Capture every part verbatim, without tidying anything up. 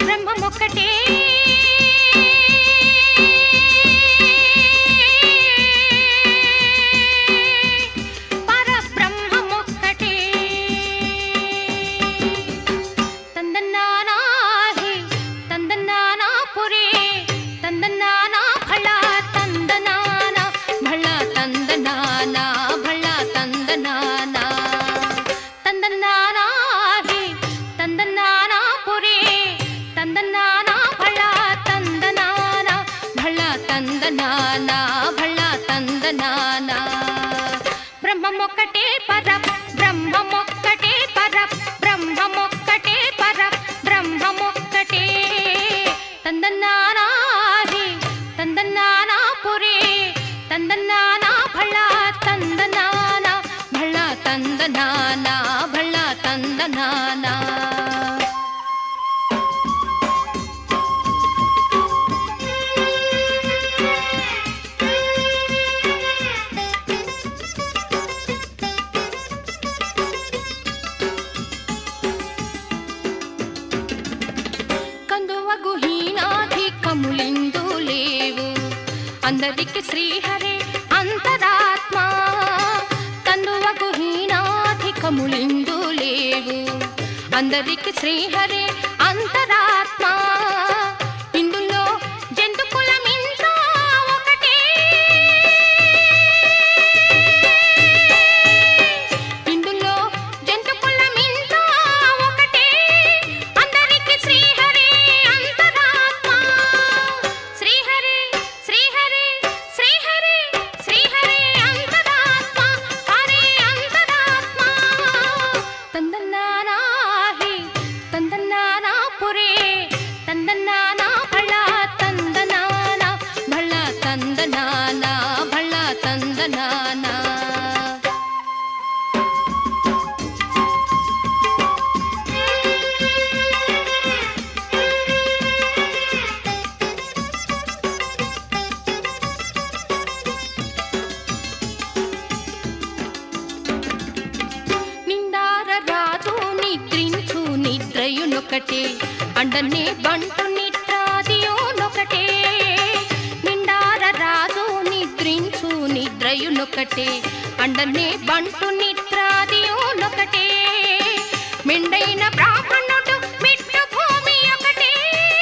బ్రహ్మమొక్కటే పరబ్రహ్మమొక్కటే తందన్నానా హే తందన్నానా పురే తందన్నానా భళా తందనానా భళా తందనానా భళా తందనానా తందన్నానా హే తందన్నానా పురే తందన్నానా భళా తందనానా భళా తందనానా భళా తందనానా బ్రహ్మమొక్కటే పర బ్రహ్మమొక్కటే పర బ్రహ్మమొక్కటే పర బ్రహ్మమొక్కటే తందన్నానా హే తందన్నానా పురే తందన్నానా భళా తందనానా భళా తందనానా భళా తందనానా కందువగు హీనాధికములిందు లేవు అందరికి శ్రీహరే అంతరాత్మ కందువగు హీనాధికములిందు లేవు అందరికి శ్రీహరే అంతరాత్మ ఇందులో జంతుకులమింతా ఒకటే ఇందులో జంతుకులమింతా ఒకటే అందరికి శ్రీహరే అంతరాత్మ శ్రీహరే శ్రీహరే శ్రీహరే శ్రీహరే అంతరాత్మ హరే అంతరాత్మ తందన్నానా హే తందన్నానా పురే తందన్నానా భళా తందనానా భళా తందనానా భళా తందనానా నిండార రాజు నిద్రించు నిద్రయునొకటే అండనే బంటు నిద్రాదియోనొకటే నిండార రాజు నిద్రించు నిద్రయునొకటే అండనే బంటు నిద్రాదియోనొకటే మెండైన బ్రాహ్మణుడు మిట్టు భూమి ఒకటే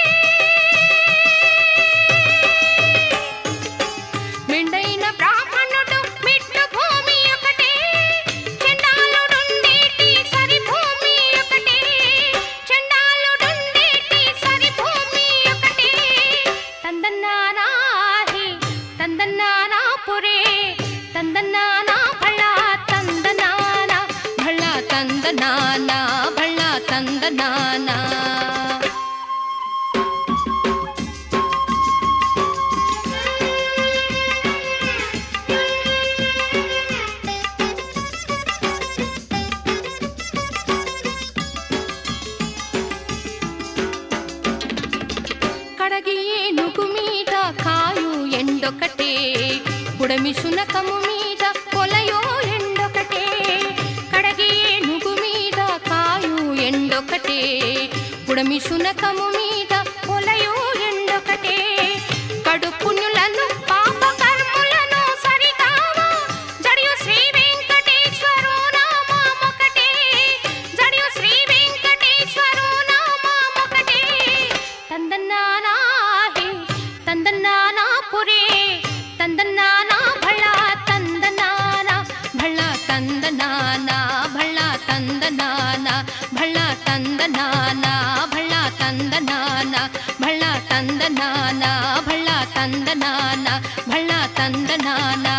మెండైన బ్రాహ్మణుడు మిట్టు భూమి ఒకటే చండాలుడుండేటి సరి భూమి ఒకటే చండాలుడుండేటి సరి భూమి ఒకటే తందన్నానా హే తందన్నానా పురే తందన్నానా భళా తందనానా భళా తందనానా భళా తందనానా కడగి ఏనుగు మీద కాయు ఎండొకటే పుడమి శునకము మీద కొలయో ఎండొకటే కడగి ఏనుగు మీద కాయు ఎండొకటే పుడమి శునకము మీద కొలయో ఎండొకటే కడు పుణ్యులను పాప కర్ములను సరిగావా జడియు శ్రీ వెంకటేశ్వరు నామమొకటే జడియు శ్రీ వెంకటేశ్వరు నామమొకటే తందన్నానా హే తందన్నానా పురే తందన్నానా భళా తందనానా భళా తందనానా భళా తందనానా భళా తందనానా భళా తందనానా భళా తందనానా భళా తందనానా భళా తందనానా